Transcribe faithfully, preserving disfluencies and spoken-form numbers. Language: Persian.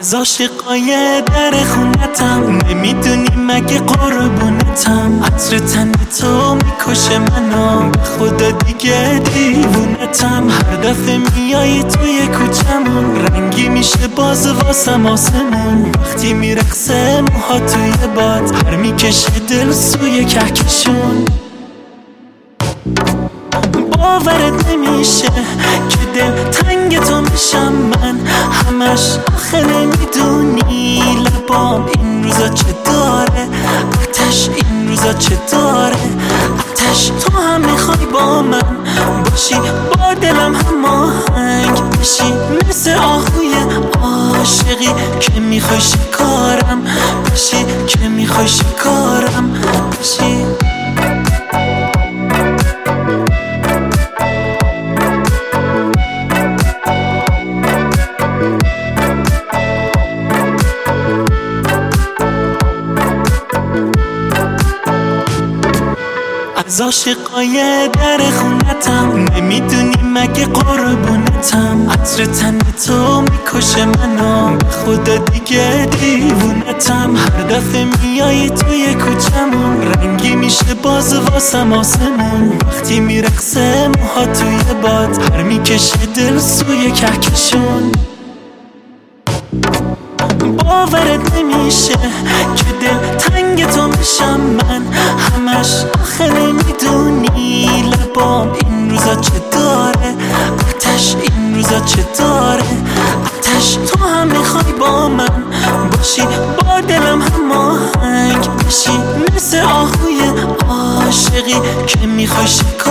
از عاشقای در خونتم، نمیدونی مگه قربونتم. عطر تن تو میکشه منو، به خدا دیگه دیوونتم. هر دفعه میای توی کوچمون، رنگی میشه باز واسم آسمون. وقتی میرقصه موها توی باد، هر میکشه دل سوی کهکشون. باورت نمیشه که دل تنگ تو میشم من همش. آخه نمیدونی لبام این روزا چه داره، آتش این روزا چه داره، آتش. تو هم میخوای با من باشی، با دلم هماهنگ بشی، مثل آهوی عاشقی که میخوای شکارم بشی، که میخوای شکارم بشی. از عاشقای در خونتم، نمیدونی مگه قربونتم. عطر تن تو میکشه منو، به خدا دیگه دیوونتم. هر دفعه میای توی کوچمون، رنگی میشه باز واسم آسمون. وقتی میرقصه موها توی باد، هر میکشه دل سوی کهکشون. باورت نمیشه که دل تنگ تو میشم من همش. آخه نمیدونی لبام این روزا چه داره، آتش این روزا چه داره، آتش. تو هم میخوای با من باشی، با دلم هماهنگ بشی، مثل آهوی عاشقی که میخوای شکار